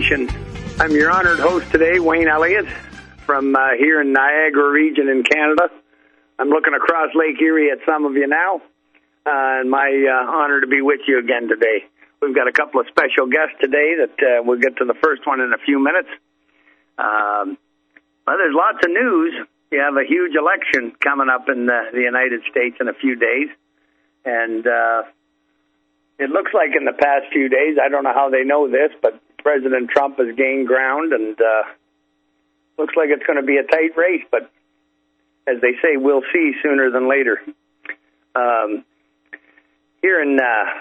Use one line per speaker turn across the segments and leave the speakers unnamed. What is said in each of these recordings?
Nation. I'm your honored host today, Wayne Elliott, from here in Niagara region in Canada. I'm looking across Lake Erie at some of you now, and my honor to be with you again today. We've got a couple of special guests today that we'll get to the first one in a few minutes. Well, there's lots of news. You have a huge election coming up in the United States in a few days, and it looks like in the past few days, I don't know how they know this, but President Trump has gained ground, and looks like it's going to be a tight race, but as they say, we'll see sooner than later. Here in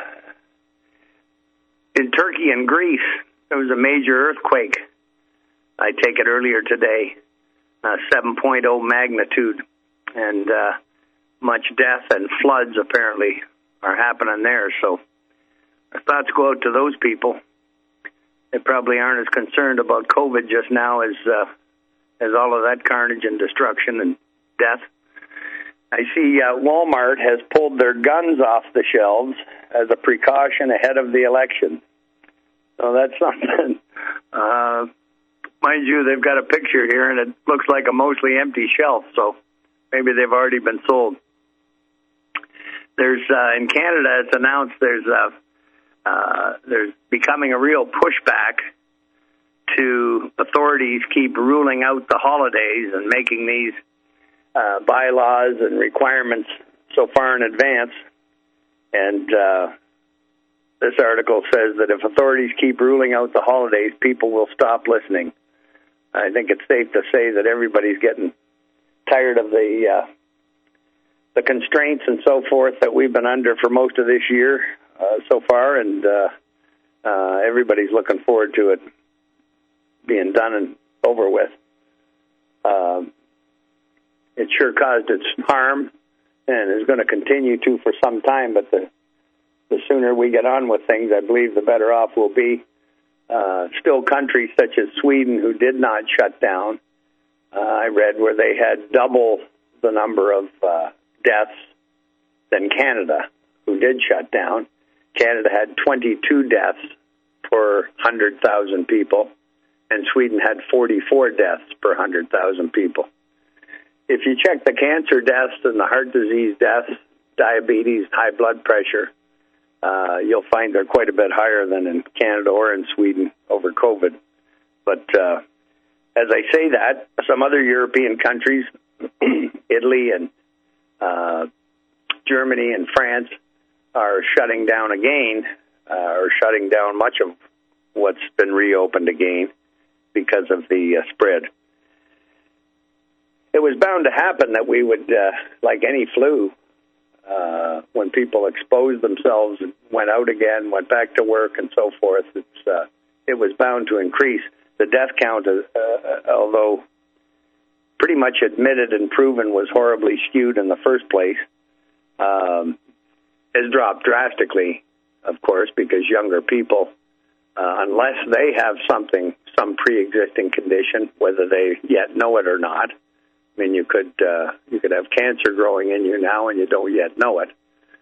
Turkey and Greece, there was a major earthquake, I take it earlier today, 7.0 magnitude, and much death and floods apparently are happening there, so our thoughts go out to those people. They probably aren't as concerned about COVID just now as all of that carnage and destruction and death. I see Walmart has pulled their guns off the shelves as a precaution ahead of the election. So that's something. Mind you, they've got a picture here, and it looks like a mostly empty shelf, so maybe they've already been sold. There's in Canada, it's announced there's becoming a real pushback to authorities keep ruling out the holidays and making these bylaws and requirements so far in advance. And this article says that if authorities keep ruling out the holidays, people will stop listening. I think it's safe to say that everybody's getting tired of the constraints and so forth that we've been under for most of this year so far, and everybody's looking forward to it being done and over with. It sure caused its harm and is going to continue to for some time, but the sooner we get on with things, I believe the better off we'll be. Still countries such as Sweden who did not shut down, I read where they had double the number of deaths than Canada, who did shut down. Canada had 22 deaths per 100,000 people, and Sweden had 44 deaths per 100,000 people. If you check the cancer deaths and the heart disease deaths, diabetes, high blood pressure, you'll find they're quite a bit higher than in Canada or in Sweden over COVID. But as I say that, some other European countries, Italy and Germany and France, are shutting down again, or shutting down much of what's been reopened again because of the spread. It was bound to happen that we would, like any flu, when people exposed themselves and went out again, went back to work and so forth, it was bound to increase. The death count, although pretty much admitted and proven was horribly skewed in the first place, has dropped drastically, of course, because younger people, unless they have some pre-existing condition, whether they yet know it or not. I mean, you could have cancer growing in you now and you don't yet know it.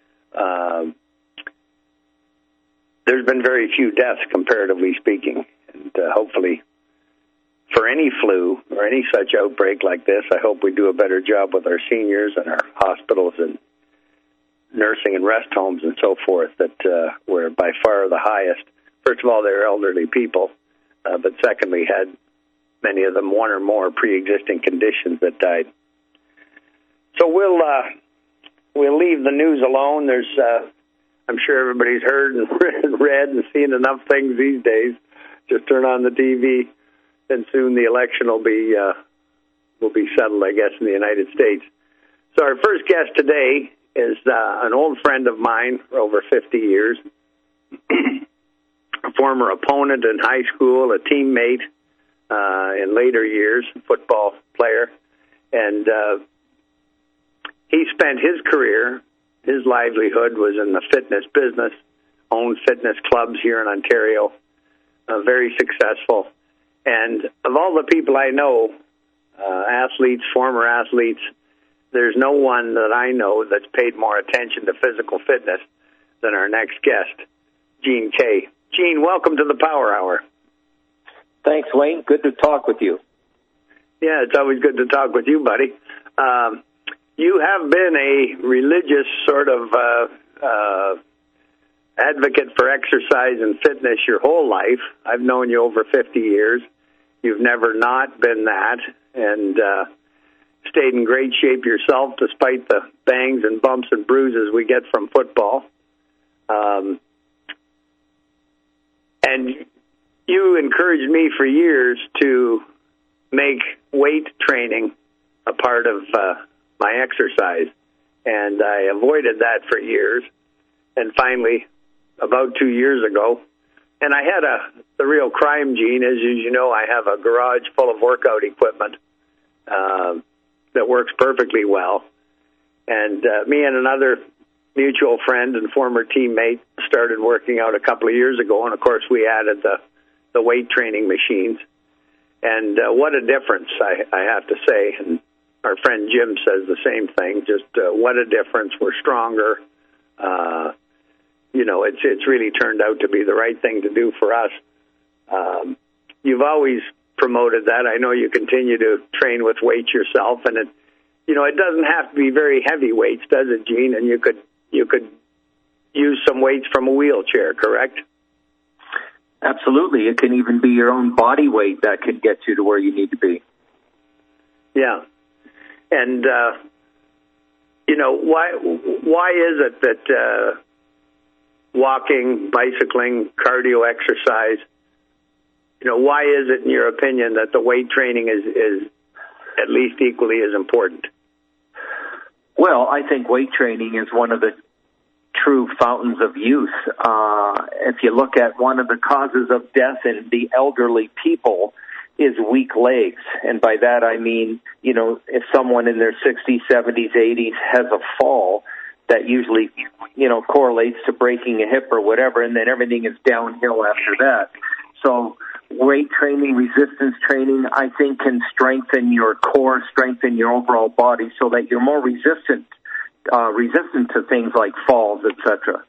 There's been very few deaths, comparatively speaking, and hopefully for any flu or any such outbreak like this, I hope we do a better job with our seniors and our hospitals and nursing and rest homes and so forth, that were by far the highest. First of all, they're elderly people, but secondly, had many of them one or more pre-existing conditions that died. So we'll leave the news alone. There's, I'm sure everybody's heard and read and seen enough things these days. Just turn on the TV, and soon the election will be settled, I guess, in the United States. So our first guest today is an old friend of mine for over 50 years, a former opponent in high school, a teammate in later years, football player, and he spent his career, his livelihood was in the fitness business, owned fitness clubs here in Ontario, very successful. And of all the people I know, athletes, former athletes, there's no one that I know that's paid more attention to physical fitness than our next guest, Gene Kay. Gene, welcome to the Power Hour.
Thanks, Wayne. Good to talk with you.
Yeah, it's always good to talk with you, buddy. You have been a religious sort of advocate for exercise and fitness your whole life. I've known you over 50 years. You've never not been that, and stayed in great shape yourself despite the bangs and bumps and bruises we get from football. And you encouraged me for years to make weight training a part of my exercise, and I avoided that for years. And finally, about 2 years ago, and I had the real crime gene. As you know, I have a garage full of workout equipment that works perfectly well. And me and another mutual friend and former teammate started working out a couple of years ago, and of course we added the weight training machines. And what a difference, I have to say. And our friend Jim says the same thing, just what a difference. We're stronger. It's really turned out to be the right thing to do for us. You've always promoted that. I know you continue to train with weights yourself, and it doesn't have to be very heavy weights, does it, Gene? And you could use some weights from a wheelchair, correct?
Absolutely. It can even be your own body weight that can get you to where you need to be.
Yeah. And, why is it that walking, bicycling, cardio exercise, why is it, in your opinion, that the weight training is at least equally as important?
Well, I think weight training is one of the true fountains of youth. If you look at one of the causes of death in the elderly people is weak legs. And by that I mean, if someone in their 60s, 70s, 80s has a fall, that usually, correlates to breaking a hip or whatever, and then everything is downhill after that. So weight training, resistance training, I think can strengthen your core, strengthen your overall body so that you're more resistant to things like falls, etc.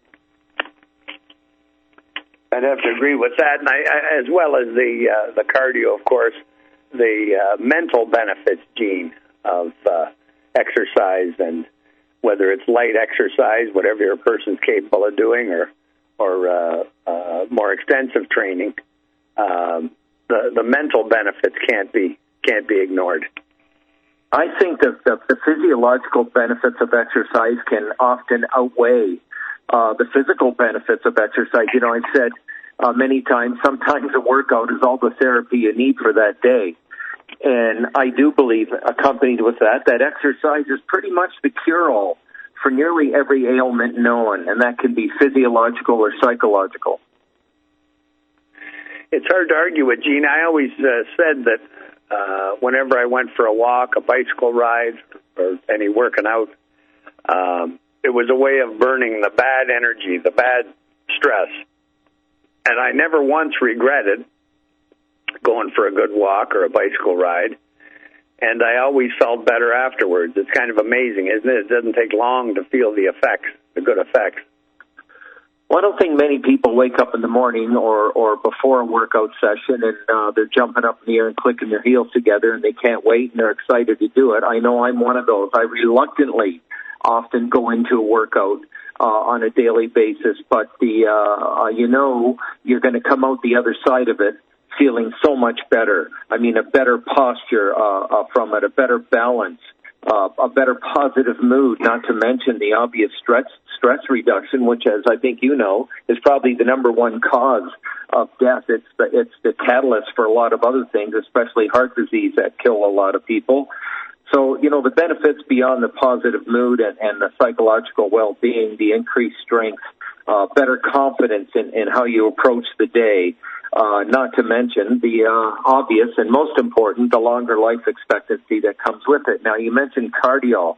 I'd have to agree with that, and I as well as the cardio, of course, the mental benefits, Gene, of exercise, and whether it's light exercise, whatever a person's capable of doing, or more extensive training, the mental benefits can't be ignored.
I think that the physiological benefits of exercise can often outweigh the physical benefits of exercise. I've said many times, sometimes a workout is all the therapy you need for that day. And I do believe, accompanied with that exercise is pretty much the cure-all for nearly every ailment known, and that can be physiological or psychological.
It's hard to argue with, Gene. I always said that whenever I went for a walk, a bicycle ride, or any working out, it was a way of burning the bad energy, the bad stress. And I never once regretted going for a good walk or a bicycle ride. And I always felt better afterwards. It's kind of amazing, isn't it? It doesn't take long to feel the effects, the good effects.
Well, I don't think many people wake up in the morning or before a workout session and they're jumping up in the air and clicking their heels together and they can't wait and they're excited to do it. I know I'm one of those. I reluctantly often go into a workout on a daily basis, but you're going to come out the other side of it feeling so much better. I mean, a better posture from it, a better balance, a better positive mood, not to mention the obvious stress reduction, which, as I think you know, is probably the number one cause of death. It's the catalyst for a lot of other things, especially heart disease that kill a lot of people. So, the benefits beyond the positive mood and the psychological well-being, the increased strength, better confidence in how you approach the day, not to mention the obvious and most important, the longer life expectancy that comes with it. Now, you mentioned cardio.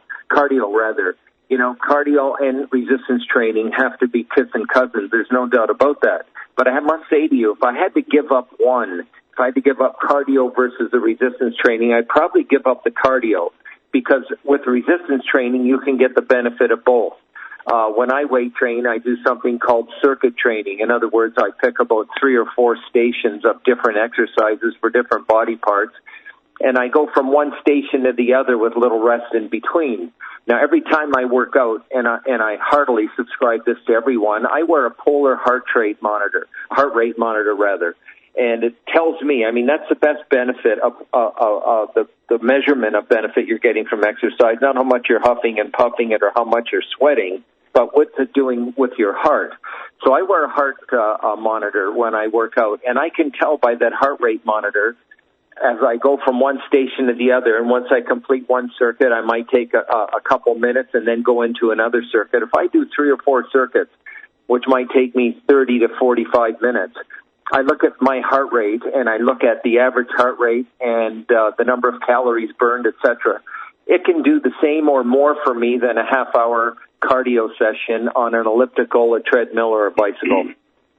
Cardio and resistance training have to be kissing cousins. There's no doubt about that. But I must say to you, if I had to give up one, if I had to give up cardio versus the resistance training, I'd probably give up the cardio, because with resistance training, you can get the benefit of both. When I weight train, I do something called circuit training. In other words, I pick about 3 or 4 stations of different exercises for different body parts, and I go from one station to the other with little rest in between. Now, every time I work out, and I heartily subscribe this to everyone, I wear a polar heart rate monitor, and it tells me, I mean, that's the best benefit of the measurement of benefit you're getting from exercise, not how much you're huffing and puffing it or how much you're sweating, but what's it doing with your heart. So I wear a heart monitor when I work out, and I can tell by that heart rate monitor as I go from one station to the other. And once I complete one circuit, I might take a couple minutes and then go into another circuit. If I do 3 or 4 circuits, which might take me 30 to 45 minutes, I look at my heart rate and I look at the average heart rate and the number of calories burned, etc. It can do the same or more for me than a half-hour cardio session on an elliptical, a treadmill, or a bicycle.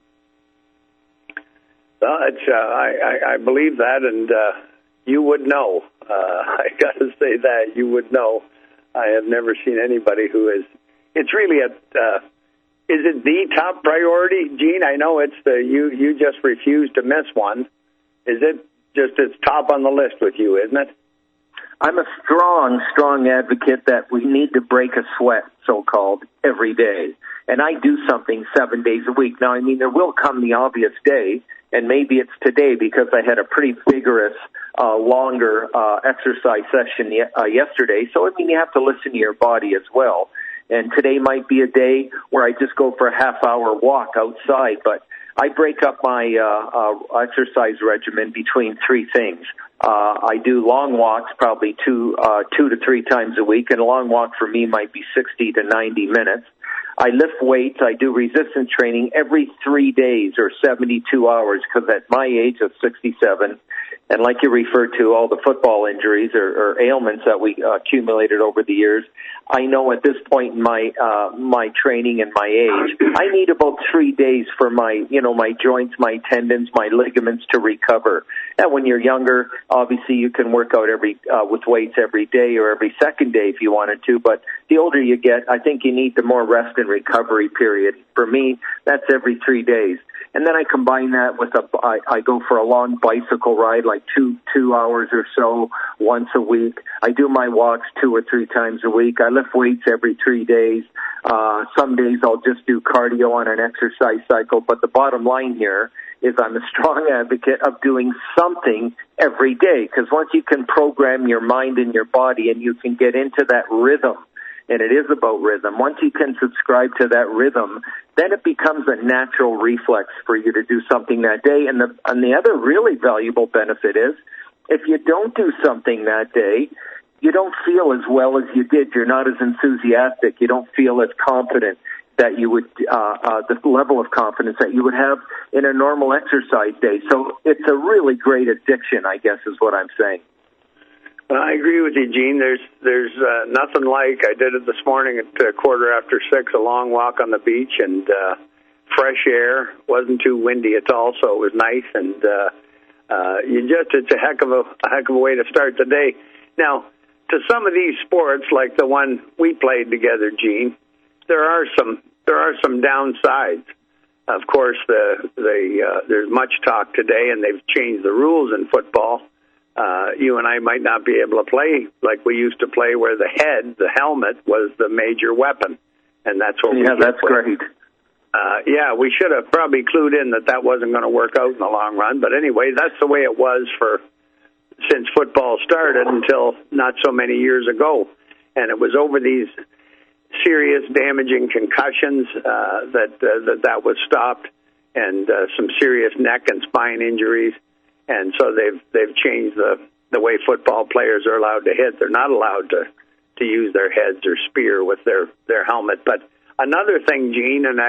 I believe that, and you would know. I got to say that you would know. I have never seen anybody who is. It's really is it the top priority, Gene? I know it's you just refuse to miss one. Is it just it's top on the list with you, isn't it?
I'm a strong advocate that we need to break a sweat, so-called, every day. And I do something 7 days a week. Now, I mean, there will come the obvious day, and maybe it's today because I had a pretty vigorous, longer exercise session yesterday. So, I mean, you have to listen to your body as well. And today might be a day where I just go for a half-hour walk outside. But I break up my exercise regimen between 3 things. I do long walks probably 2 to 3 times a week, and a long walk for me might be 60 to 90 minutes. I lift weights. I do resistance training every 3 days or 72 hours because at my age of 67, and like you referred to, all the football injuries or ailments that we accumulated over the years, I know at this point in my training and my age, I need about 3 days for my joints, my tendons, my ligaments to recover. And when you're younger, obviously you can work out with weights every day or every second day if you wanted to. But the older you get, I think you need the more rest and recovery period. For me, that's every 3 days. And then I combine that with I go for a long bicycle ride, like two hours or so once a week. I do my walks 2 or 3 times a week. I lift weights every 3 days. Some days I'll just do cardio on an exercise cycle. But the bottom line here is I'm a strong advocate of doing something every day, because once you can program your mind and your body and you can get into that rhythm, and it is about rhythm. Once you can subscribe to that rhythm, then it becomes a natural reflex for you to do something that day. And the other really valuable benefit is if you don't do something that day, you don't feel as well as you did. You're not as enthusiastic. You don't feel as confident that you would, the level of confidence that you would have in a normal exercise day. So it's a really great addiction, I guess, is what I'm saying.
I agree with you, Gene. There's nothing like, I did it this morning at 6:15, a long walk on the beach, and fresh air. Wasn't too windy at all, so it was nice. And it's a heck of a way to start the day. Now, to some of these sports, like the one we played together, Gene, there are some downsides. Of course, there's much talk today, and they've changed the rules in football. You and I might not be able to play like we used to play, where the helmet was the major weapon, and that's what.
Yeah, that's great.
We should have probably clued in that wasn't going to work out in the long run. But anyway, that's the way it was since football started until not so many years ago, and it was over these serious, damaging concussions that was stopped, and some serious neck and spine injuries. And so they've changed the way football players are allowed to hit. They're not allowed to use their heads or spear with their helmet. But another thing, Gene, and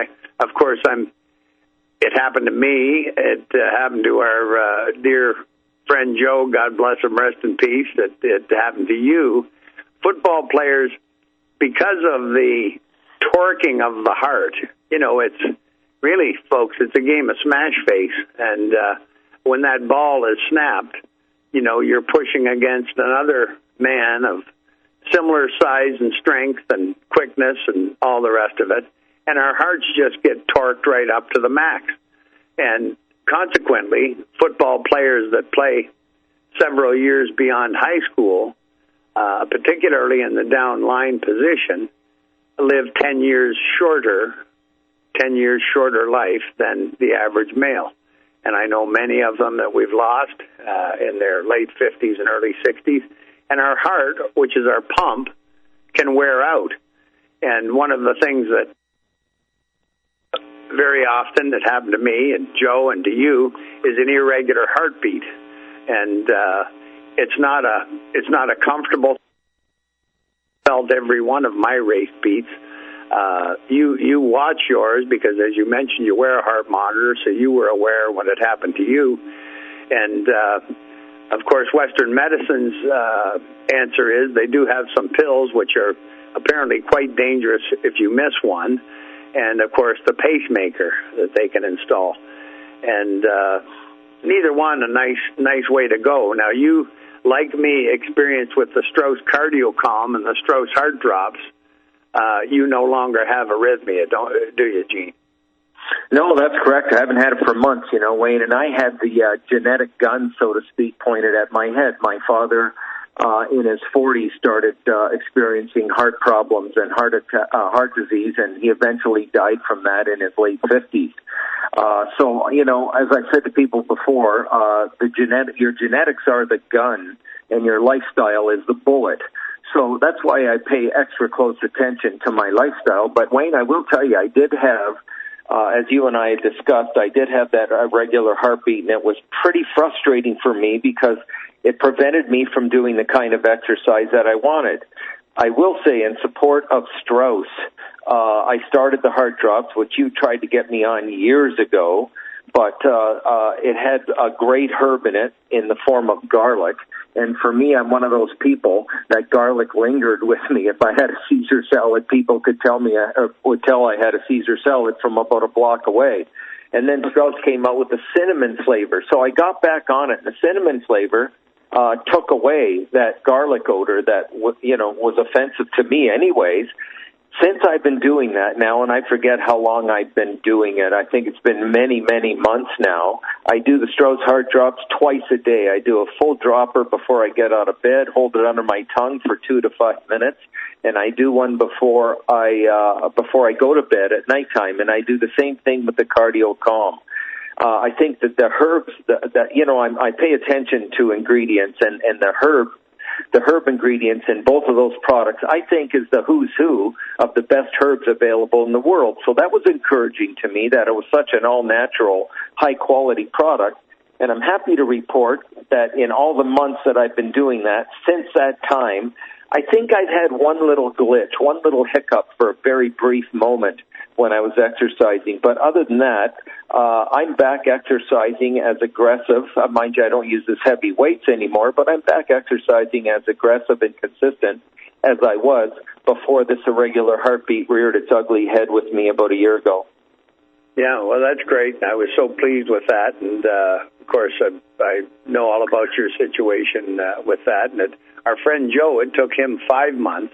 it happened to me. It happened to our dear friend Joe. God bless him, rest in peace. It happened to you. Football players, because of the torquing of the heart, it's really, folks, it's a game of smash face. And when that ball is snapped, you're pushing against another man of similar size and strength and quickness and all the rest of it, and our hearts just get torqued right up to the max. And consequently, football players that play several years beyond high school, particularly in the down line position, live 10 years shorter life than the average male. And I know many of them that we've lost in their late 50s and early 60s. And our heart, which is our pump, can wear out. And one of the things that very often that happened to me and Joe and to you is an irregular heartbeat. And it's not a comfortable. Felt every one of my race beats. You watch yours because, as you mentioned, you wear a heart monitor, so you were aware when it happened to you. And of course, Western medicine's answer is they do have some pills which are apparently quite dangerous if you miss one, and of course the pacemaker that they can install. And neither one a nice way to go. Now you, like me, experienced with the Strauss CardioCalm and the Strauss Heart Drops. You no longer have arrhythmia, do you, Gene?
No, that's correct. I haven't had it for months, Wayne, and I had the genetic gun, so to speak, pointed at my head. My father, in his 40s, started experiencing heart problems and heart disease, and he eventually died from that in his late 50s. So, as I've said to people before, your genetics are the gun, and your lifestyle is the bullet. So that's why I pay extra close attention to my lifestyle. But, Wayne, I will tell you, I did have, as you and I had discussed, I did have that irregular heartbeat, and it was pretty frustrating for me because it prevented me from doing the kind of exercise that I wanted. I will say, in support of Strauss, I started the Heart Drops, which you tried to get me on years ago, but it had a great herb in it in the form of garlic. And for me, I'm one of those people that garlic lingered with me. If I had a Caesar salad, people could tell me, or would tell I had a Caesar salad from about a block away. And then Strauss came out with the cinnamon flavor. So I got back on it. The cinnamon flavor took away that garlic odor that, was offensive to me anyways. Since I've been doing that now, and I forget how long I've been doing it, I think it's been many, many months now, I do the Strauss Heart Drops twice a day. I do a full dropper before I get out of bed, hold it under my tongue for 2 to 5 minutes, and I do one before I go to bed at nighttime, and I do the same thing with the CardioCalm. I think that the herbs, I pay attention to ingredients, and the herb ingredients in both of those products, I think, is the who's who of the best herbs available in the world. So that was encouraging to me that it was such an all-natural, high-quality product. And I'm happy to report that in all the months that I've been doing that, since that time, I think I've had one little glitch, one little hiccup for a very brief moment when I was exercising. But other than that, I'm back exercising as aggressive. Mind you, I don't use as heavy weights anymore, but I'm back exercising as aggressive and consistent as I was before this irregular heartbeat reared its ugly head with me about a year ago.
Yeah, well, that's great. I was so pleased with that. And, of course, I know all about your situation with that. And our friend Joe, it took him 5 months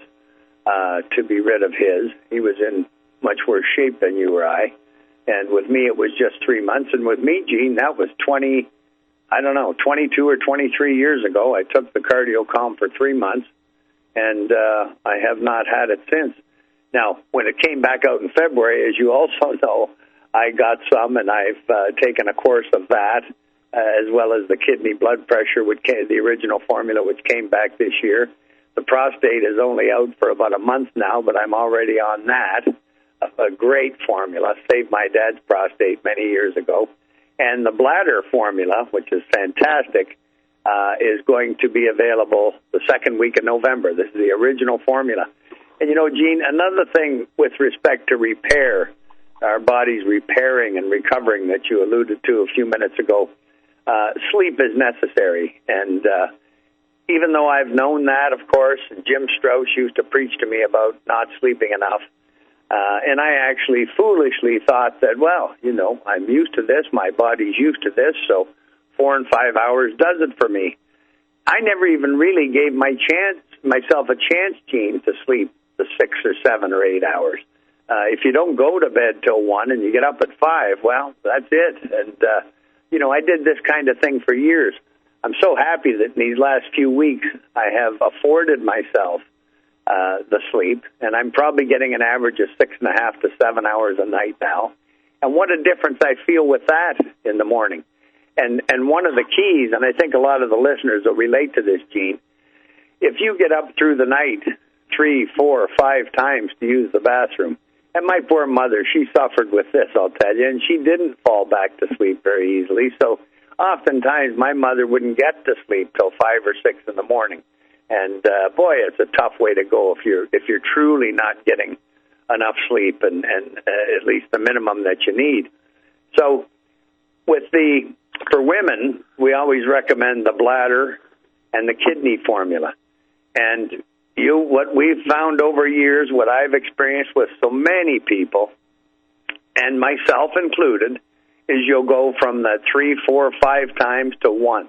to be rid of his. He was in much worse shape than you or I. And with me, it was just 3 months. And with me, Gene, that was 22 or 23 years ago. I took the CardioCalm for 3 months, and I have not had it since. Now, when it came back out in February, as you also know, I got some, and I've taken a course of that, as well as the kidney blood pressure, the original formula, which came back this year. The prostate is only out for about a month now, but I'm already on that. A great formula, saved my dad's prostate many years ago. And the bladder formula, which is fantastic, is going to be available the second week of November. This is the original formula. And, Gene, another thing with respect to repair, our body's repairing and recovering that you alluded to a few minutes ago, sleep is necessary. And even though I've known that, of course, Jim Strauss used to preach to me about not sleeping enough, and I actually foolishly thought that, I'm used to this, my body's used to this, so 4 and 5 hours does it for me. I never even really gave myself a chance, Gene, to sleep the 6 or 7 or 8 hours. If you don't go to bed till 1 and you get up at 5, well, that's it. And, I did this kind of thing for years. I'm so happy that in these last few weeks I have afforded myself the sleep, and I'm probably getting an average of 6.5 to 7 hours a night now. And what a difference I feel with that in the morning. And one of the keys, and I think a lot of the listeners will relate to this, Gene, if you get up through the night 3, 4, 5 times to use the bathroom, and my poor mother, she suffered with this, I'll tell you, and she didn't fall back to sleep very easily. So oftentimes my mother wouldn't get to sleep till 5 or 6 in the morning. And boy, it's a tough way to go if you're truly not getting enough sleep and at least the minimum that you need. So for women, we always recommend the bladder and the kidney formula. And what we've found over years, what I've experienced with so many people, and myself included, is you'll go from the 3, 4, 5 times to once.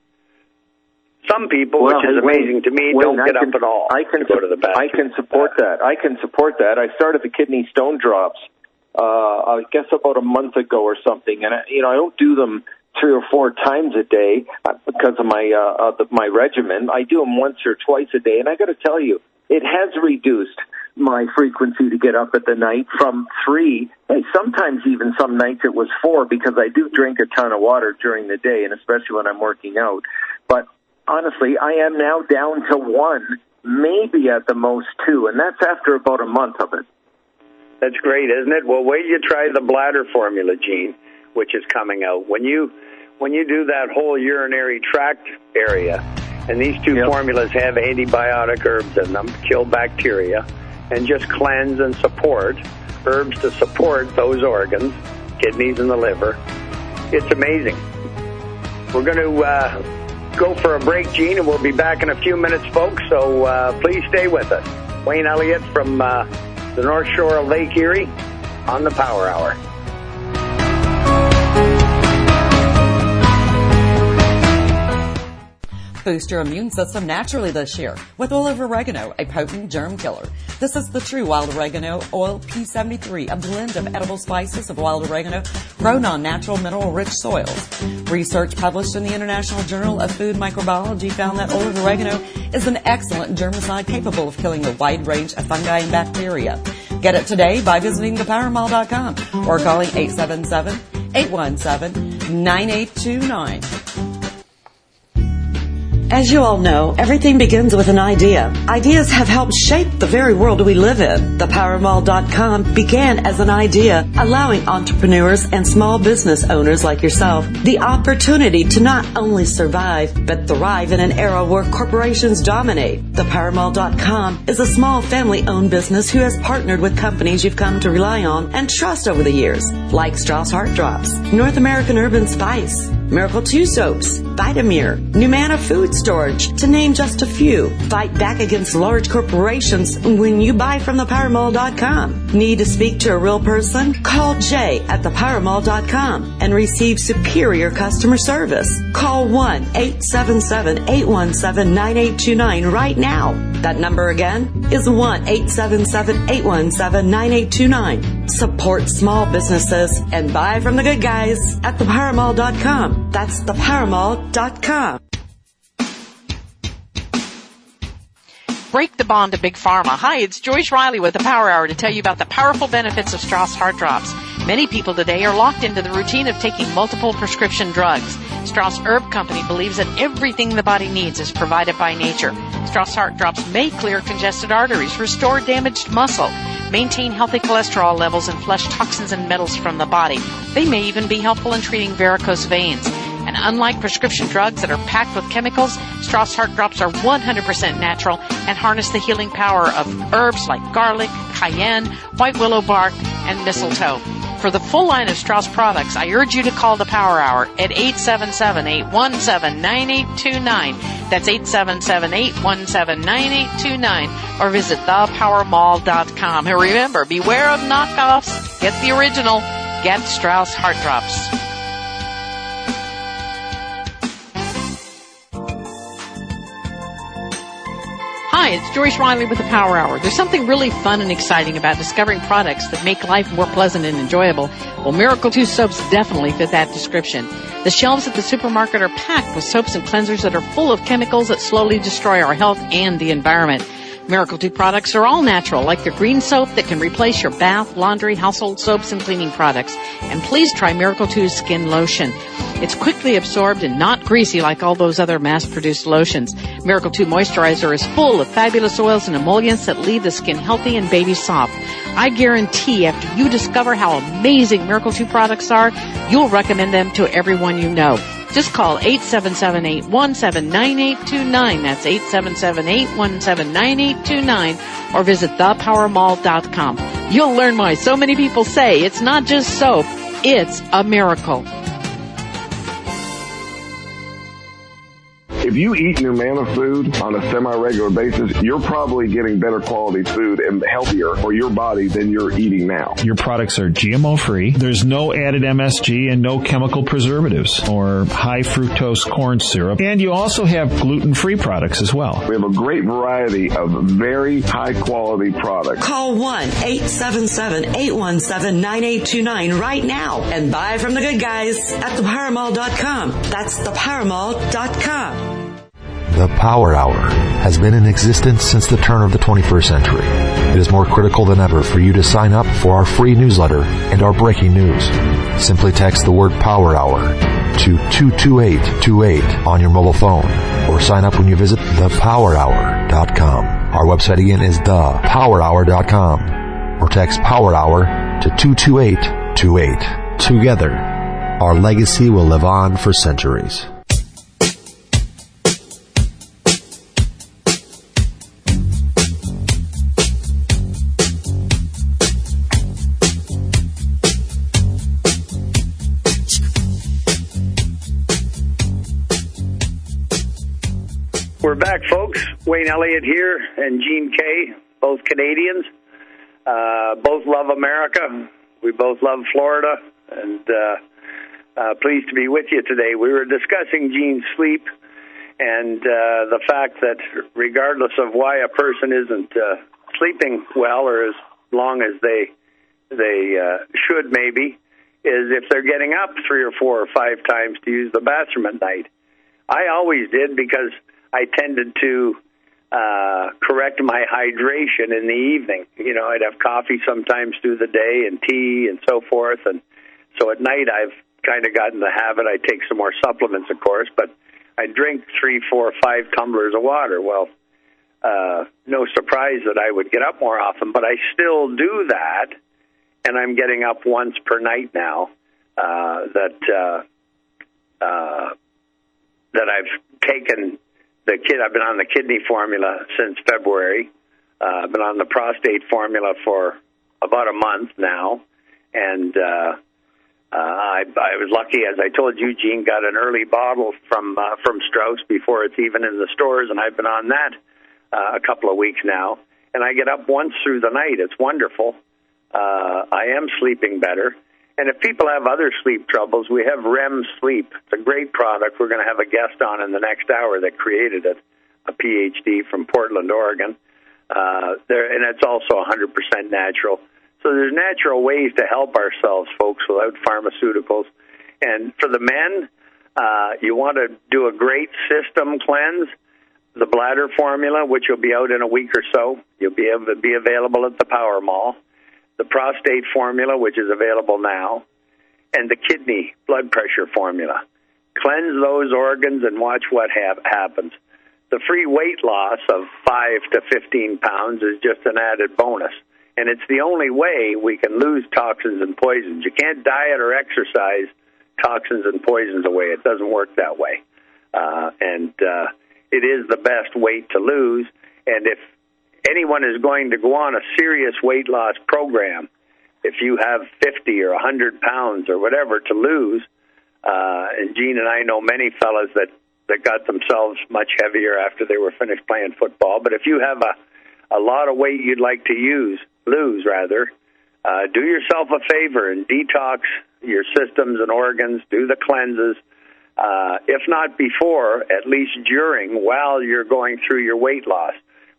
Some people, which is amazing to me, don't get up at all to go to the bathroom.
I can support that. I started the kidney stone drops, I guess about a month ago or something, and I don't do them 3 or 4 times a day because of my regimen. I do them once or twice a day, and I got to tell you, it has reduced my frequency to get up at the night from 3. Hey, sometimes even some nights it was 4 because I do drink a ton of water during the day, and especially when I'm working out. But honestly, I am now down to 1, maybe at the most 2, and that's after about a month of it.
That's great, isn't it? Well, wait till you try the bladder formula, Gene, which is coming out. When you do that whole urinary tract area, and these two formulas have antibiotic herbs in them, kill bacteria, and just cleanse and support, herbs to support those organs, kidneys and the liver, it's amazing. We're going to go for a break, Gene, and we'll be back in a few minutes, folks, so please stay with us. Wayne Elliott from the North Shore of Lake Erie on the Power Hour.
Boost your immune system naturally this year with oil of oregano, a potent germ killer. This is the true wild oregano oil P73, a blend of edible spices of wild oregano grown on natural mineral-rich soils. Research published in the International Journal of Food Microbiology found that oil of oregano is an excellent germicide capable of killing a wide range of fungi and bacteria. Get it today by visiting thepowermall.com or calling 877-817-9829. As you all know, everything begins with an idea. Ideas have helped shape the very world we live in. ThePowerMall.com began as an idea, allowing entrepreneurs and small business owners like yourself the opportunity to not only survive, but thrive in an era where corporations dominate. ThePowerMall.com is a small family-owned business who has partnered with companies you've come to rely on and trust over the years, like Strauss Heart Drops, North American Urban Spice, Miracle 2 Soaps, Vitamir, Numana Food Storage, to name just a few. Fight back against large corporations when you buy from thepowermall.com. Need to speak to a real person? Call Jay at thepowermall.com and receive superior customer service. Call 1-877-817-9829 right now. That number again is 1-877-817-9829. Support small businesses and buy from the good guys at thepowermall.com. That's thepowermall.com.
Break the bond to Big Pharma. Hi, it's Joyce Riley with the Power Hour to tell you about the powerful benefits of Strauss Heart Drops. Many people today are locked into the routine of taking multiple prescription drugs. Strauss Herb Company believes that everything the body needs is provided by nature. Strauss Heart Drops may clear congested arteries, restore damaged muscle, maintain healthy cholesterol levels, and flush toxins and metals from the body. They may even be helpful in treating varicose veins. And unlike prescription drugs that are packed with chemicals, Strauss Heart Drops are 100% natural and harness the healing power of herbs like garlic, cayenne, white willow bark, and mistletoe. For the full line of Strauss products, I urge you to call the Power Hour at 877-817-9829. That's 877-817-9829. Or visit thepowermall.com. And remember, beware of knockoffs. Get the original. Get Strauss Heart Drops. Hi, Hi, it's Joyce Riley with the Power Hour. There's something really fun and exciting about discovering products that make life more pleasant and enjoyable. Well, Miracle 2 soaps definitely fit that description. The shelves at the supermarket are packed with soaps and cleansers that are full of chemicals that slowly destroy our health and the environment. Miracle 2 products are all natural, like their green soap that can replace your bath, laundry, household soaps, and cleaning products. And please try Miracle 2's skin lotion. It's quickly absorbed and not greasy like all those other mass-produced lotions. Miracle 2 moisturizer is full of fabulous oils and emollients that leave the skin healthy and baby soft. I guarantee after you discover how amazing Miracle 2 products are, you'll recommend them to everyone you know. Just call 877-817-9829. That's 877-817-9829. Or visit thepowermall.com. You'll learn why so many people say it's not just soap, it's a miracle.
If you eat Numanna food on a semi-regular basis, you're probably getting better quality food and healthier for your body than you're eating now.
Your products are GMO-free. There's no added MSG and no chemical preservatives or high fructose corn syrup. And you also have gluten-free products as well.
We have a great variety of very high-quality products.
Call 1-877-817-9829 right now and buy from the good guys at thepowermall.com. That's thepowermall.com.
The Power Hour has been in existence since the turn of the 21st century. It is more critical than ever for you to sign up for our free newsletter and our breaking news. Simply text the word Power Hour to 22828 on your mobile phone or sign up when you visit thepowerhour.com. Our website again is thepowerhour.com or text Power Hour to 22828. Together, our legacy will live on for centuries.
We're back, folks. Wayne Elliott here and Gene Kay, both Canadians. Both love America. We both love Florida, and pleased to be with you today. We were discussing Gene's sleep and the fact that regardless of why a person isn't sleeping well or as long as they should maybe, is if they're getting up 3 or 4 or 5 times to use the bathroom at night. I always did because I tended to correct my hydration in the evening. You know, I'd have coffee sometimes through the day and tea and so forth. And so at night I've kind of gotten the habit. I take some more supplements, of course, but I drink 3, 4, 5 tumblers of water. Well, no surprise that I would get up more often, but I still do that. And I'm getting up once per night now that I've taken I've been on the kidney formula since February. I've been on the prostate formula for about a month now. And I was lucky, as I told you, Gene, got an early bottle from Strauss before it's even in the stores, and I've been on that a couple of weeks now. And I get up once through the night. It's wonderful. I am sleeping better. And if people have other sleep troubles, we have REM Sleep. It's a great product. We're going to have a guest on in the next hour that created it, a PhD from Portland, Oregon. And it's also 100% natural. So there's natural ways to help ourselves, folks, without pharmaceuticals. And for the men, you want to do a great system cleanse. The bladder formula, which will be out in a week or so, you'll be able to be available at the Power Mall. The prostate formula, which is available now, and the kidney blood pressure formula. Cleanse those organs and watch what happens. The free weight loss of 5 to 15 pounds is just an added bonus, and it's the only way we can lose toxins and poisons. You can't diet or exercise toxins and poisons away. It doesn't work that way, and it is the best weight to lose, and if anyone is going to go on a serious weight loss program, if you have 50 or 100 pounds or whatever to lose, and Gene and I know many fellas that got themselves much heavier after they were finished playing football, but if you have a lot of weight you'd like to lose, do yourself a favor and detox your systems and organs, do the cleanses, if not before, at least during, while you're going through your weight loss.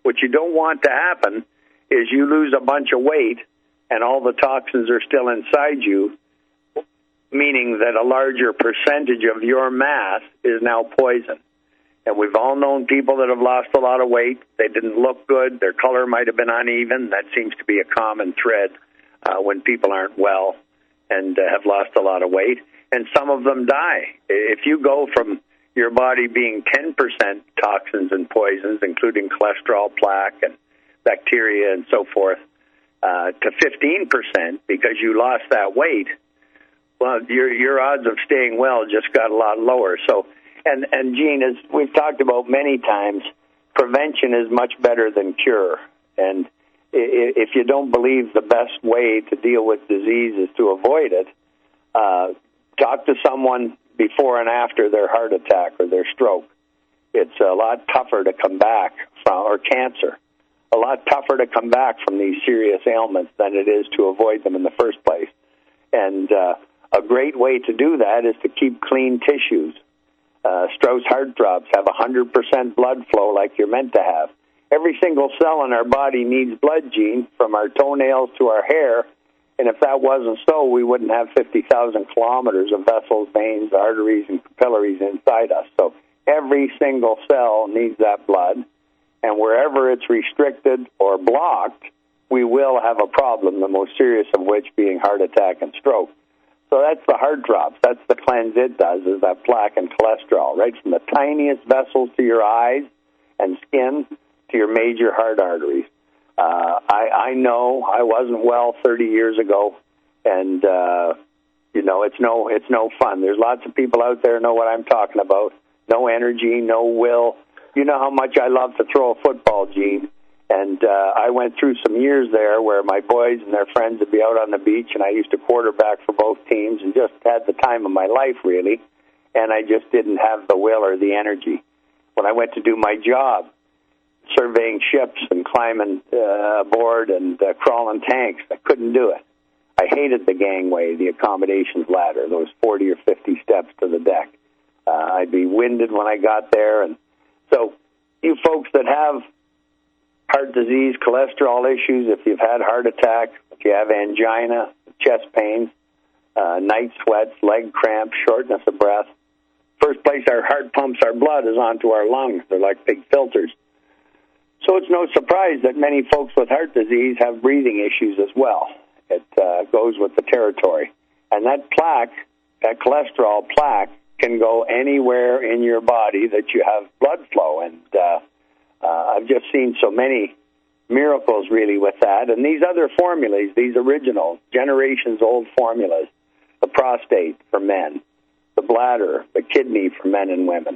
What you don't want to happen is you lose a bunch of weight and all the toxins are still inside you, meaning that a larger percentage of your mass is now poison. And we've all known people that have lost a lot of weight. They didn't look good. Their color might have been uneven. That seems to be a common thread when people aren't well and have lost a lot of weight. And some of them die. If you go from your body being 10% toxins and poisons, including cholesterol, plaque, and bacteria and so forth, to 15% because you lost that weight, well, your odds of staying well just got a lot lower. So, and Gene, as we've talked about many times, prevention is much better than cure. And if you don't believe the best way to deal with disease is to avoid it, talk to someone before and after their heart attack or their stroke. It's a lot tougher to come back from, or cancer, a lot tougher to come back from these serious ailments than it is to avoid them in the first place. And a great way to do that is to keep clean tissues. Strauss heart drops have 100% blood flow like you're meant to have. Every single cell in our body needs blood, Gene, from our toenails to our hair. And if that wasn't so, we wouldn't have 50,000 kilometers of vessels, veins, arteries, and capillaries inside us. So every single cell needs that blood. And wherever it's restricted or blocked, we will have a problem, the most serious of which being heart attack and stroke. So that's the heart drops. That's the cleanse it does, is that plaque and cholesterol, right from the tiniest vessels to your eyes and skin to your major heart arteries. I know I wasn't well 30 years ago, and it's no fun. There's lots of people out there who know what I'm talking about. No energy, no will. You know how much I love to throw a football, Gene. And I went through some years there where my boys and their friends would be out on the beach, and I used to quarterback for both teams and just had the time of my life, really. And I just didn't have the will or the energy. When I went to do my job, surveying ships and climbing aboard and crawling tanks, I couldn't do it. I hated the gangway, the accommodations ladder, those 40 or 50 steps to the deck. I'd be winded when I got there. And so you folks that have heart disease, cholesterol issues, if you've had heart attack, if you have angina, chest pains, night sweats, leg cramps, shortness of breath, first place our heart pumps our blood is onto our lungs. They're like big filters. So it's no surprise that many folks with heart disease have breathing issues as well. It goes with the territory. And that plaque, that cholesterol plaque, can go anywhere in your body that you have blood flow. And I've just seen so many miracles, really, with that. And these other formulas, these original, generations-old formulas, the prostate for men, the bladder, the kidney for men and women,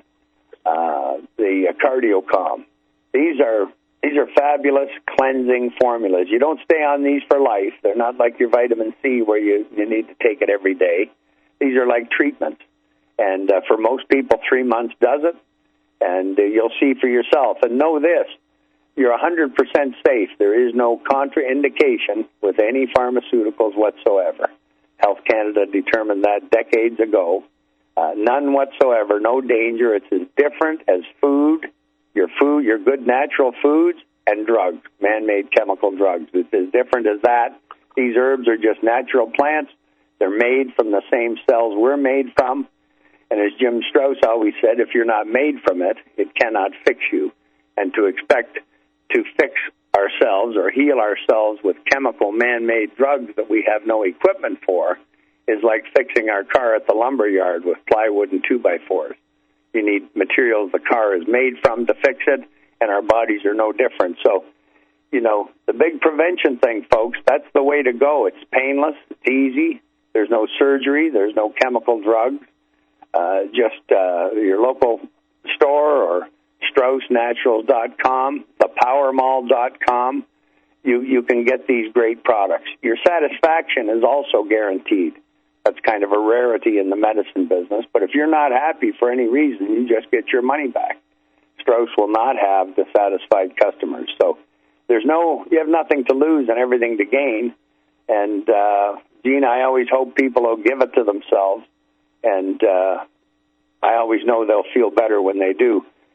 the CardioCalm. These are fabulous cleansing formulas. You don't stay on these for life. They're not like your vitamin C where you need to take it every day. These are like treatments. And for most people, 3 months does it. And you'll see for yourself. And know this, you're 100% safe. There is no contraindication with any pharmaceuticals whatsoever. Health Canada determined that decades ago. None whatsoever, no danger. It's as different as food, your good natural foods, and drugs, man-made chemical drugs. It's as different as that. These herbs are just natural plants. They're made from the same cells we're made from. And as Jim Strauss always said, if you're not made from it, it cannot fix you. And to expect to fix ourselves or heal ourselves with chemical man-made drugs that we have no equipment for is like fixing our car at the lumber yard with plywood and 2x4s. You need materials the car is made from to fix it, and our bodies are no different. So, the big prevention thing, folks, that's the way to go. It's painless. It's easy. There's no surgery. There's no chemical drugs. Just your local store or StraussNaturals.com, thepowermall.com. You can get these great products. Your satisfaction is also guaranteed. That's kind of a rarity in the medicine business. But if you're not happy for any reason, you just get your money back. Strauss will not have dissatisfied customers. So you have nothing to lose and everything to gain. And, Gene, I always hope people will give it to themselves. And I always know they'll feel better when they do.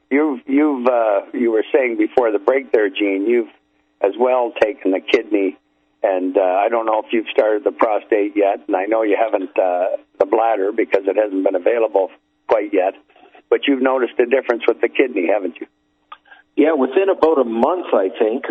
you were saying before the break there, Gene, you've as well taken the kidney, and I don't know if you've started the prostate yet, and I know you haven't the bladder because it hasn't been available quite yet, but you've noticed a difference with the kidney, haven't you?
Yeah, within about a month, I think,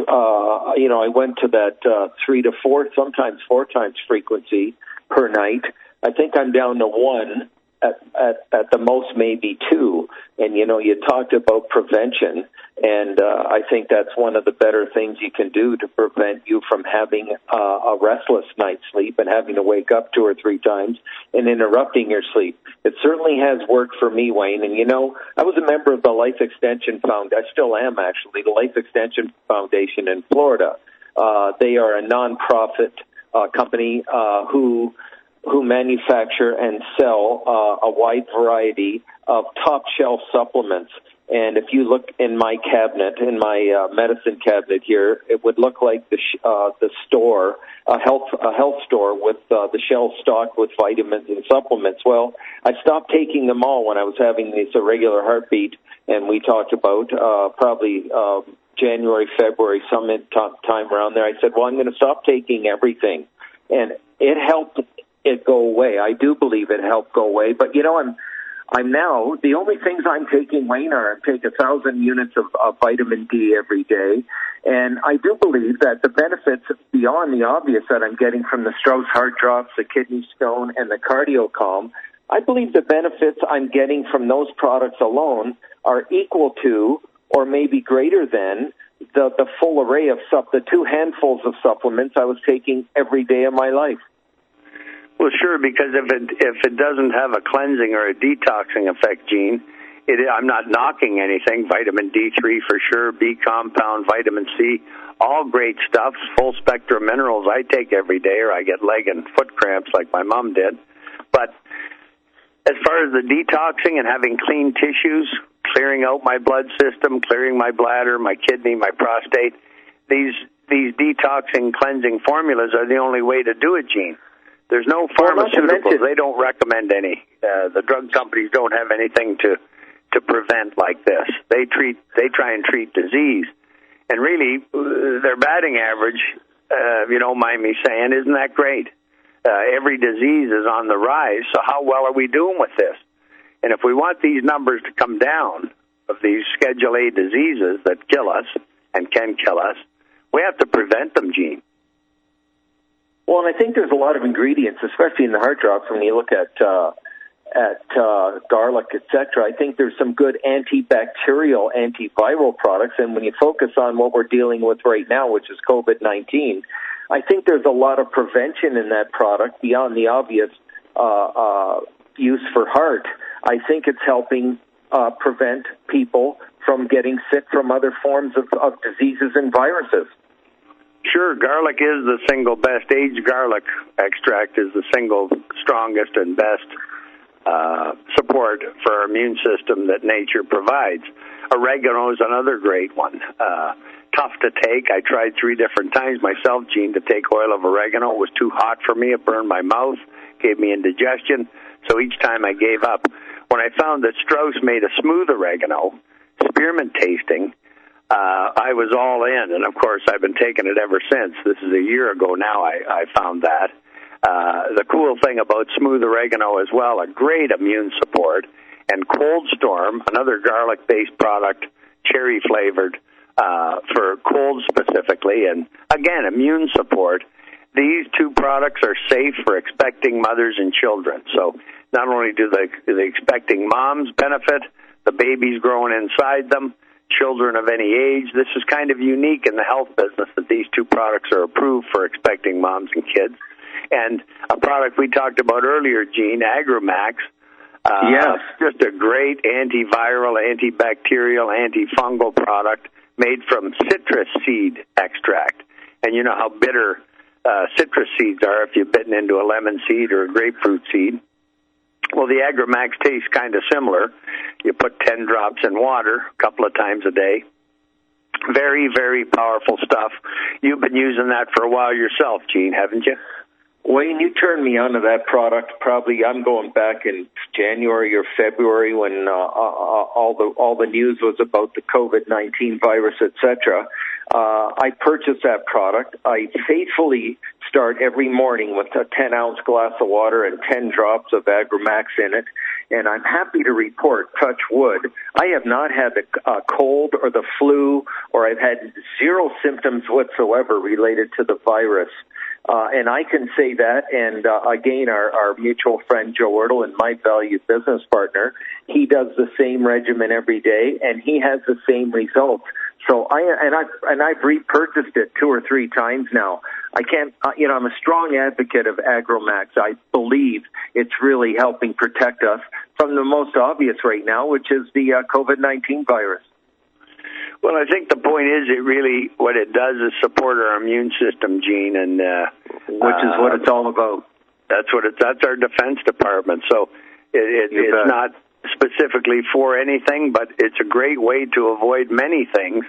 I went to that 3 to 4, sometimes 4 times frequency per night. I think I'm down to 1, at the most maybe 2. And, you talked about prevention, and I think that's one of the better things you can do to prevent you from having a restless night's sleep and having to wake up 2 or 3 times and interrupting your sleep. It certainly has worked for me, Wayne. And, I was a member of the Life Extension Foundation. I still am, actually, the Life Extension Foundation in Florida. They are a nonprofit company who manufacture and sell a wide variety of top-shelf supplements. And if you look in my cabinet, in my medicine cabinet here, it would look like the store, a health store with the shelves stocked with vitamins and supplements. Well, I stopped taking them all when I was having this irregular heartbeat, and we talked about probably January, February, some time around there. I said, well, I'm going to stop taking everything. And it helped it go away. I do believe it helped go away. But, I'm now, the only things I'm taking, Wayne, are I take 1,000 units of vitamin D every day. And I do believe that the benefits beyond the obvious that I'm getting from the Strauss Heart Drops, the Kidney Stone, and the Cardio Calm, I believe the benefits I'm getting from those products alone are equal to or maybe greater than the full array of the 2 handfuls of supplements I was taking every day of my life.
Well, sure, because if it doesn't have a cleansing or a detoxing effect, Gene, I'm not knocking anything. Vitamin D3 for sure, B compound, vitamin C, all great stuff, full spectrum minerals I take every day, or I get leg and foot cramps like my mom did. But as far as the detoxing and having clean tissues, clearing out my blood system, clearing my bladder, my kidney, my prostate, these detoxing, cleansing formulas are the only way to do it, Gene. There's no pharmaceuticals. They don't recommend any. The drug companies don't have anything to prevent like this. They try and treat disease. And really, their batting average, if you don't mind me saying, isn't that great? Every disease is on the rise, so how well are we doing with this? And if we want these numbers to come down of these Schedule A diseases that kill us and can kill us, we have to prevent them, Gene.
Well, and I think there's a lot of ingredients, especially in the heart drops, when you look at garlic, etc. I think there's some good antibacterial, antiviral products, and when you focus on what we're dealing with right now, which is COVID-19, I think there's a lot of prevention in that product beyond the obvious use for heart. I think it's helping prevent people from getting sick from other forms of diseases and viruses.
Sure, garlic is the single best. Aged garlic extract is the single strongest and best support for our immune system that nature provides. Oregano is another great one. Tough to take. I tried 3 different times myself, Gene, to take oil of oregano. It was too hot for me. It burned my mouth, gave me indigestion. So each time I gave up. When I found that Strauss made a smooth oregano, spearmint tasting, I was all in, and of course I've been taking it ever since. This is a year ago now I found that. The cool thing about smooth oregano as well, a great immune support, and Cold Storm, another garlic-based product, cherry-flavored, for cold specifically, and again, immune support. These 2 products are safe for expecting mothers and children. So not only do the expecting moms benefit, the babies growing inside them, children of any age. This is kind of unique in the health business that these 2 products are approved for expecting moms and kids. And a product we talked about earlier, Gene, Agramax, yes, just a great antiviral, antibacterial, antifungal product made from citrus seed extract. And you know how bitter citrus seeds are if you've bitten into a lemon seed or a grapefruit seed. Well, the Agramax tastes kind of similar. You put 10 drops in water a couple of times a day. Very, very powerful stuff. You've been using that for a while yourself, Gene, haven't you?
Wayne, you turned me onto that product. Probably I'm going back in January or February when all the news was about the COVID-19 virus, etc. I purchased that product. I faithfully start every morning with a 10-ounce glass of water and 10 drops of Agromax in it. And I'm happy to report, touch wood, I have not had a cold or the flu, or I've had zero symptoms whatsoever related to the virus. And I can say that, and again, our mutual friend Joe Ertl and my valued business partner, he does the same regimen every day, and he has the same results. So I've repurchased it 2 or 3 times now. I can't, I'm a strong advocate of Agromax. I believe it's really helping protect us from the most obvious right now, which is the COVID-19 virus.
Well, I think the point is what it does is support our immune system, Gene, and
which is what it's all about.
That's our Defense Department. So it's not specifically for anything, but it's a great way to avoid many things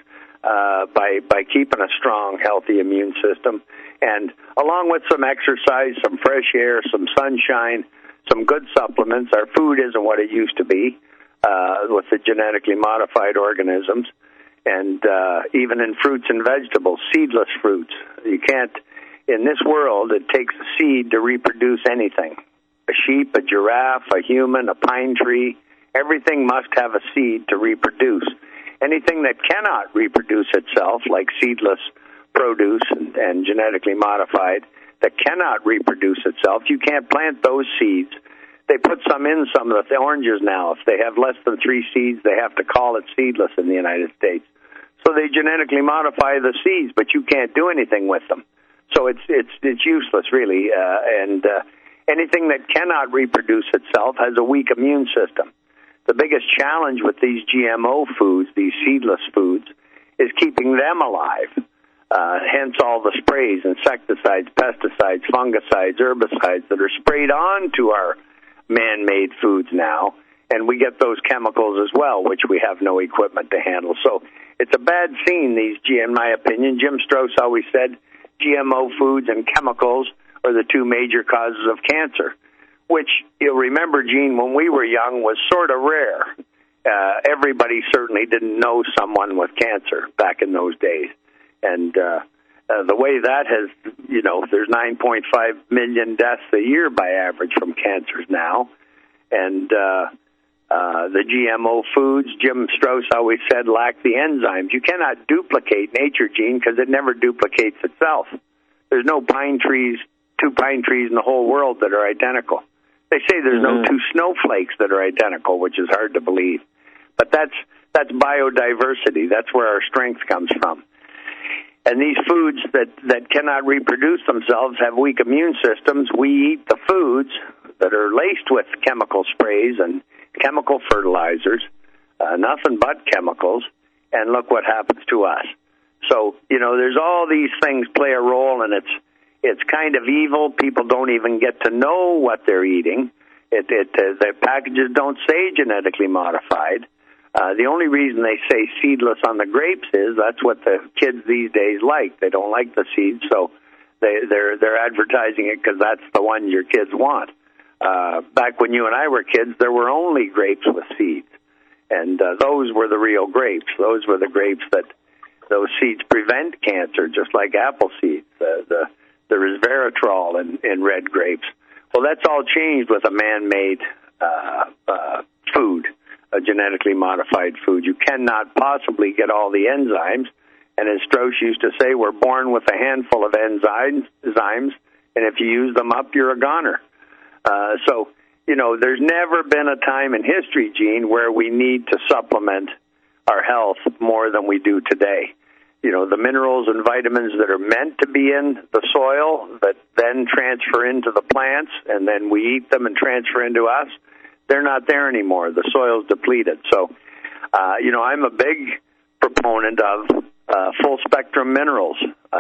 by keeping a strong, healthy immune system, and along with some exercise, some fresh air, some sunshine, some good supplements. Our food isn't what it used to be with the genetically modified organisms. And even in fruits and vegetables, seedless fruits. You can't, in this world, it takes a seed to reproduce anything. A sheep, a giraffe, a human, a pine tree, everything must have a seed to reproduce. Anything that cannot reproduce itself, like seedless produce and genetically modified, that cannot reproduce itself, you can't plant those seeds. They put some in some of the oranges now. If they have less than 3 seeds, they have to call it seedless in the United States. So they genetically modify the seeds, but you can't do anything with them. So it's useless, really. And anything that cannot reproduce itself has a weak immune system. The biggest challenge with these GMO foods, these seedless foods, is keeping them alive. Hence all the sprays, insecticides, pesticides, fungicides, herbicides that are sprayed onto our man-made foods now, and we get those chemicals as well, which we have no equipment to handle. So it's a bad scene, in my opinion. Jim Strauss always said GMO foods and chemicals are the 2 major causes of cancer, which you'll remember, Gene, when we were young was sort of rare. Everybody certainly didn't know someone with cancer back in those days. And the way that has, there's 9.5 million deaths a year by average from cancers now. And the GMO foods, Jim Strauss always said, lack the enzymes. You cannot duplicate nature, Gene, because it never duplicates itself. There's no 2 pine trees in the whole world that are identical. They say there's no 2 snowflakes that are identical, which is hard to believe. But that's biodiversity. That's where our strength comes from. And these foods that cannot reproduce themselves have weak immune systems. We eat the foods that are laced with chemical sprays and chemical fertilizers, nothing but chemicals, and look what happens to us. So, there's all these things play a role, and it's kind of evil. People don't even get to know what they're eating. The packages don't say genetically modified. The only reason they say seedless on the grapes is that's what the kids these days like. They don't like the seeds, so they're advertising it because that's the one your kids want. Back when you and I were kids, there were only grapes with seeds, and those were the real grapes. Those were the grapes that those seeds prevent cancer, just like apple seeds. There is resveratrol in red grapes. Well, that's all changed with a man-made food. A genetically modified food. You cannot possibly get all the enzymes, and as Strauss used to say, we're born with a handful of enzymes, and if you use them up, you're a goner. So, there's never been a time in history, Gene, where we need to supplement our health more than we do today. The minerals and vitamins that are meant to be in the soil that then transfer into the plants, and then we eat them and transfer into us, they're not there anymore. The soil's depleted. So, I'm a big proponent of full-spectrum minerals.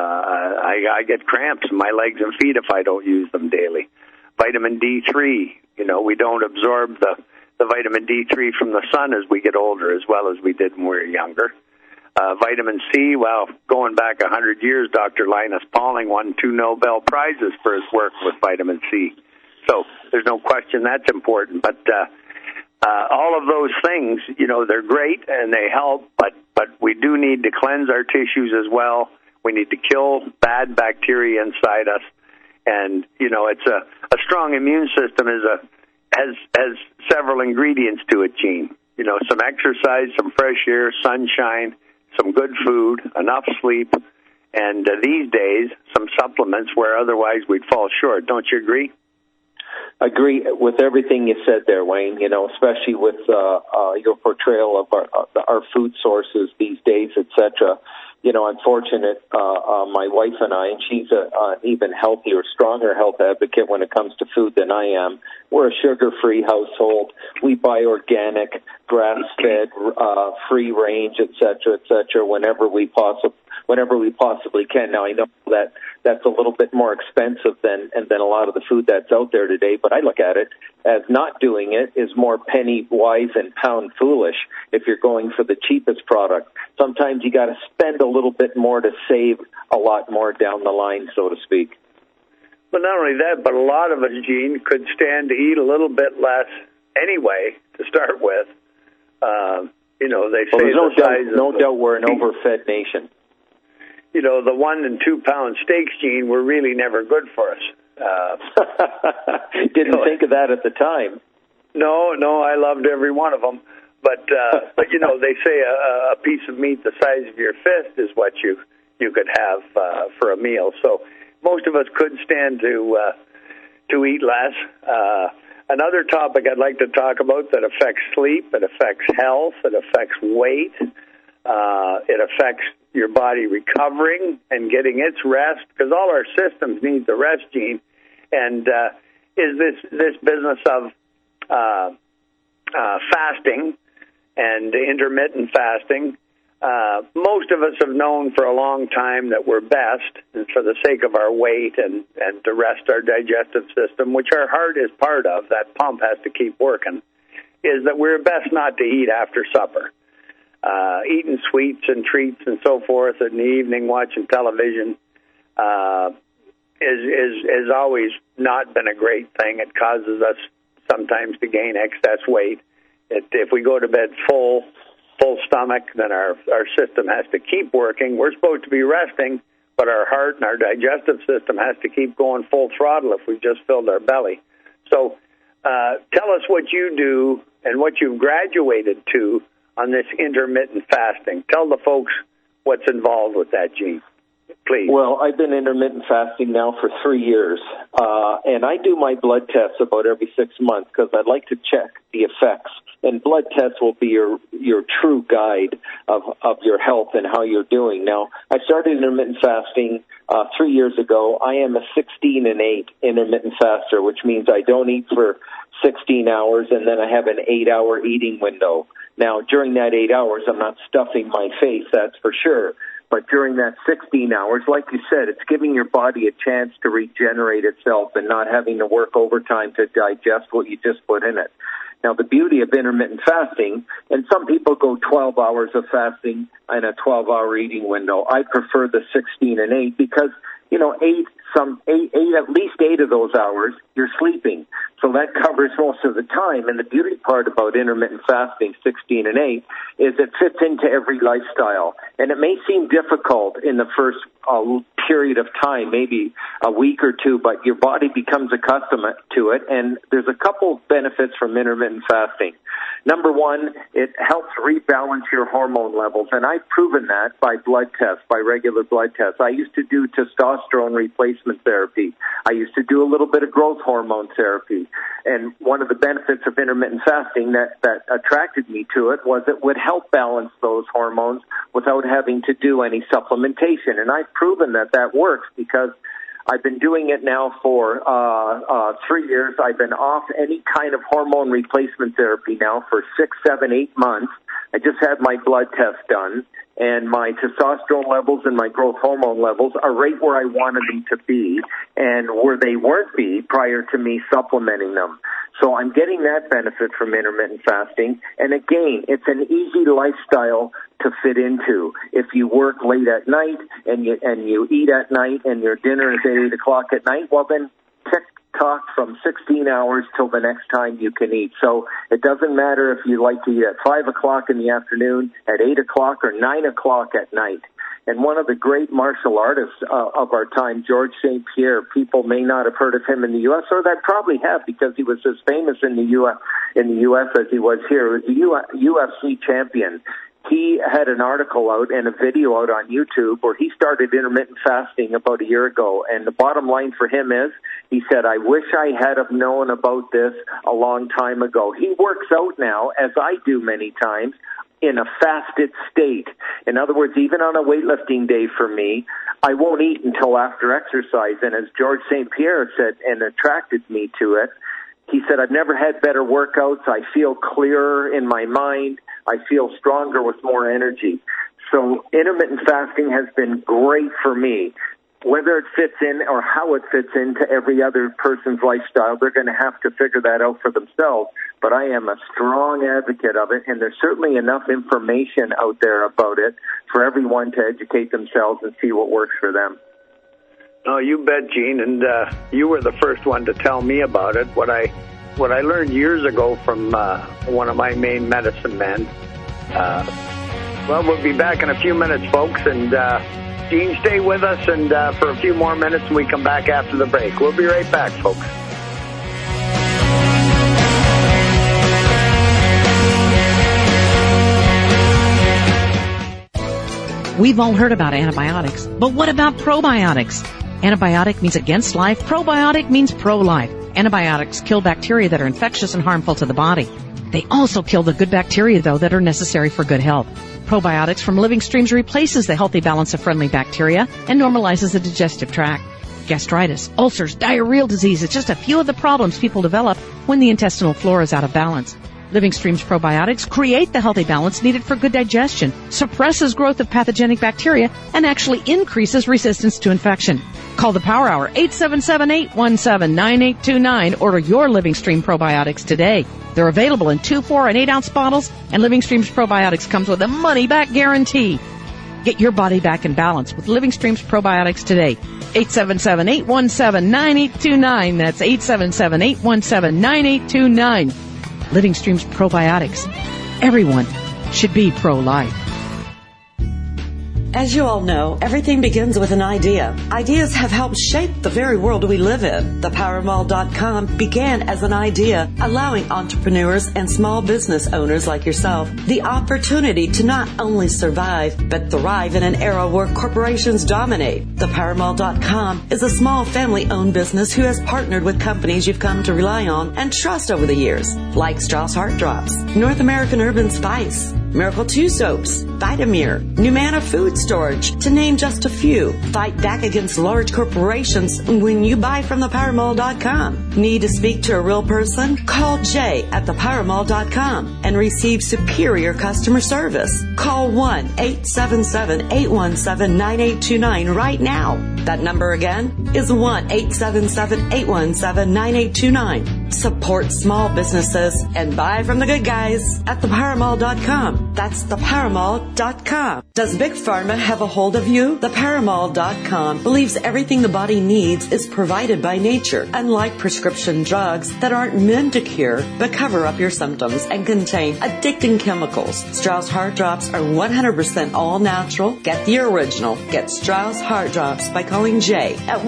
I get cramps in my legs and feet if I don't use them daily. Vitamin D3, we don't absorb the vitamin D3 from the sun as we get older as well as we did when we were younger. Vitamin C, well, going back 100 years, Dr. Linus Pauling won 2 Nobel Prizes for his work with vitamin C. So there's no question that's important. But all of those things, they're great and they help, but we do need to cleanse our tissues as well. We need to kill bad bacteria inside us. And, it's a strong immune system has several ingredients to it, Gene. Some exercise, some fresh air, sunshine, some good food, enough sleep, and these days, some supplements where otherwise we'd fall short. Don't you agree?
Agree with everything you said there, Wayne, especially with your portrayal of our food sources these days, etc. I'm fortunate, my wife and I, and she's an even healthier, stronger health advocate when it comes to food than I am. We're a sugar-free household. We buy organic, grass-fed, free-range, et cetera, whenever we possibly can. Now, I know that that's a little bit more expensive than a lot of the food that's out there today, but I look at it as not doing it is more penny wise and pound foolish if you're going for the cheapest product. Sometimes you got to spend a little bit more to save a lot more down the line, so to speak.
But not only that, but a lot of us, Gene, could stand to eat a little bit less anyway to start with. They say
no doubt we're an overfed nation.
The 1 and 2 pound steaks, Gene, were really never good for us.
Didn't think of that at the time.
No, I loved every one of them. But they say a piece of meat the size of your fist is what you could have for a meal. So most of us could stand to eat less. Another topic I'd like to talk about that affects sleep, it affects health, it affects weight, it affects your body recovering and getting its rest, because all our systems need the rest, Gene. And is this business of fasting and intermittent fasting. Most of us have known for a long time that we're best, and for the sake of our weight and to rest our digestive system, which our heart is part of, that pump has to keep working, is that we're best not to eat after supper. Eating sweets and treats and so forth in the evening, watching television, is always not been a great thing. It causes us sometimes to gain excess weight. If we go to bed full stomach, then our system has to keep working. We're supposed to be resting, but our heart and our digestive system has to keep going full throttle if we've just filled our belly. So tell us what you do and what you've graduated to on this intermittent fasting. Tell the folks what's involved with that, Gene, please.
Well, I've been intermittent fasting now for 3 years, and I do my blood tests about every 6 months because I'd like to check the effects. And blood tests will be your true guide of your health and how you're doing. Now, I started intermittent fasting 3 years ago. I am a 16 and 8 intermittent faster, which means I don't eat for 16 hours, and then I have an 8-hour eating window. Now, during that 8 hours, I'm not stuffing my face, that's for sure. But during that 16 hours, like you said, it's giving your body a chance to regenerate itself and not having to work overtime to digest what you just put in it. Now, the beauty of intermittent fasting, and some people go 12 hours of fasting and a 12-hour eating window. I prefer the 16 and 8 because, at least 8 of those hours, you're sleeping. So that covers most of the time. And the beauty part about intermittent fasting, 16 and 8, is it fits into every lifestyle. And it may seem difficult in the first period of time, maybe a week or two, but your body becomes accustomed to it. And there's a couple benefits from intermittent fasting. Number one, it helps rebalance your hormone levels. And I've proven that by blood tests, by regular blood tests. I used to do testosterone replacement therapy. I used to do a little bit of growth hormone therapy. And one of the benefits of intermittent fasting that attracted me to it was it would help balance those hormones without having to do any supplementation. And I've proven that works because I've been doing it now for 3 years. I've been off any kind of hormone replacement therapy now for 6, 7, 8 months. I just had my blood test done, and my testosterone levels and my growth hormone levels are right where I wanted them to be and where they weren't be prior to me supplementing them. So I'm getting that benefit from intermittent fasting. And again, it's an easy lifestyle to fit into. If you work late at night and you eat at night and your dinner is at 8 o'clock at night, well then tick-tock from 16 hours till the next time you can eat. So it doesn't matter if you like to eat at 5 o'clock in the afternoon, at 8 o'clock, or 9 o'clock at night. And one of the great martial artists of our time, George St. Pierre, people may not have heard of him in the U.S., or they probably have because he was as famous in the U.S. as he was here. He was a UFC champion. He had an article out and a video out on YouTube where he started intermittent fasting about a year ago. And the bottom line for him is, he said, I wish I had have known about this a long time ago. He works out now, as I do many times, in a fasted state. In other words, even on a weightlifting day for me, I won't eat until after exercise. And as George St. Pierre said, and attracted me to it, he said, I've never had better workouts. I feel clearer in my mind. I feel stronger with more energy. So intermittent fasting has been great for me. Whether it fits in or how it fits into every other person's lifestyle, they're going to have to figure that out for themselves. But I am a strong advocate of it, and there's certainly enough information out there about it for everyone to educate themselves and see what works for them.
Oh, you bet, Gene, and you were the first one to tell me about it. What I learned years ago from one of my main medicine men. Well, we'll be back in a few minutes, folks, and Gene, stay with us and for a few more minutes, and we come back after the break. We'll be right back, folks.
We've all heard about antibiotics, but what about probiotics? Antibiotic means against life. Probiotic means pro-life. Antibiotics kill bacteria that are infectious and harmful to the body. They also kill the good bacteria, though, that are necessary for good health. Probiotics from Living Streams replaces the healthy balance of friendly bacteria and normalizes the digestive tract. Gastritis, ulcers, diarrheal disease is just a few of the problems people develop when the intestinal flora is out of balance. Living Streams probiotics create the healthy balance needed for good digestion, suppresses growth of pathogenic bacteria, and actually increases resistance to infection. Call the Power Hour, 877-817-9829. Order your Living Stream probiotics today. They're available in 2, 4, and 8-ounce bottles, and Living Streams probiotics comes with a money-back guarantee. Get your body back in balance with Living Streams probiotics today. 877-817-9829. That's 877-817-9829. Living Streams probiotics. Everyone should be pro-life.
As you all know, everything begins with an idea. Ideas have helped shape the very world we live in. ThePowerMall.com began as an idea, allowing entrepreneurs and small business owners like yourself the opportunity to not only survive, but thrive in an era where corporations dominate. ThePowerMall.com is a small family-owned business who has partnered with companies you've come to rely on and trust over the years, like Strauss Heart Drops, North American Urban Spice, Miracle 2 Soaps, Vitamir, Numana Food Storage, to name just a few. Fight back against large corporations when you buy from ThePowerMall.com. Need to speak to a real person? Call Jay at ThePowerMall.com and receive superior customer service. Call 1-877-817-9829 right now. That number again is 1-877-817-9829. Support small businesses and buy from the good guys at ThePowerMall.com. That's ThePowerMall.com. Does Big Pharma have a hold of you? ThePowerMall.com believes everything the body needs is provided by nature, unlike prescription drugs that aren't meant to cure but cover up your symptoms and contain addicting chemicals. Strauss Heart Drops are 100% all natural. Get the original. Get Strauss Heart Drops by calling Jay at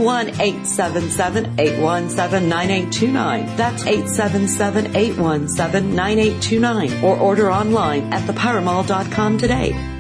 1-877-817-9829. That's 877-817-9829. Or order online at ThePowerMall.com today.